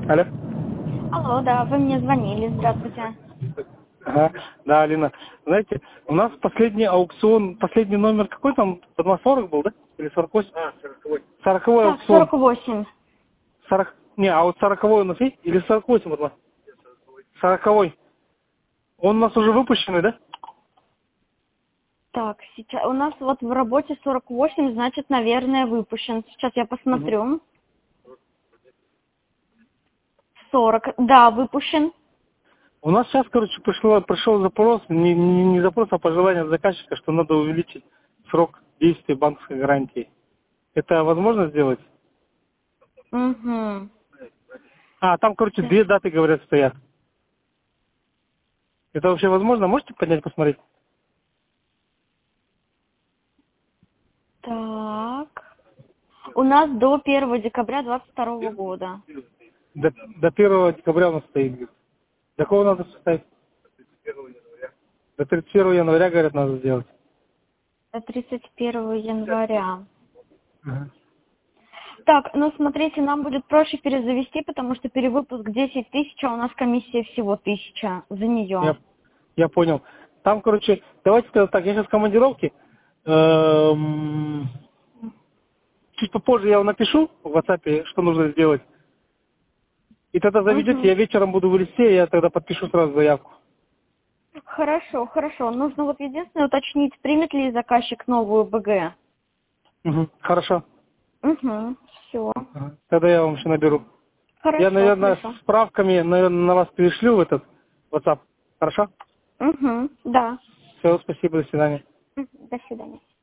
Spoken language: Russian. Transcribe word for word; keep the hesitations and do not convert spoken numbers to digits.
Алло. Алло, да, вы мне звонили, здравствуйте. Ага. Да, Алина. Знаете, у нас последний аукцион, последний номер какой там? На сорок был, да? Или сорок восемь? А, сороковой. Сороковой Так, аукцион. сорок восемь. сорок... Не, а вот сороковой у нас есть? Или сорок восемь, вот, сороковой. Он у нас уже выпущенный, да? Так, сейчас у нас вот в работе сорок восемь, значит, наверное, выпущен. Сейчас я Угу. посмотрю. сорок, да, выпущен. У нас сейчас, короче, пришло, пришел запрос, не, не, не запрос, а пожелание заказчика, что надо увеличить срок действия банковской гарантии. Это возможно сделать? Угу. А, там, короче, две даты, говорят, стоят. Это вообще возможно? Можете поднять, посмотреть? Так. У нас до первого декабря двадцать второго года. До, до первого декабря у нас стоит. До кого надо составить? До тридцать первого января, говорят, надо сделать. До тридцать первого января. Ага. Так, ну смотрите, нам будет проще перезавести, потому что перевыпуск десять тысяч, а у нас комиссия всего тысяча за нее. Я, я понял. Там, короче, давайте тогда так, я сейчас в командировке. Эм, Чуть попозже я вам напишу в WhatsApp, что нужно сделать. И тогда заведете, Угу. я вечером буду в листе, я тогда подпишу сразу заявку. Хорошо, хорошо. Нужно вот единственное уточнить, примет ли заказчик новую БГ. Угу. Хорошо. Угу, все. Ага. Тогда я вам еще наберу. Я, Хорошо, наверное, хорошо. с справками, наверное, на вас перешлю в этот WhatsApp. Хорошо? Угу, да. Все, спасибо, до свидания. Мгм, до свидания.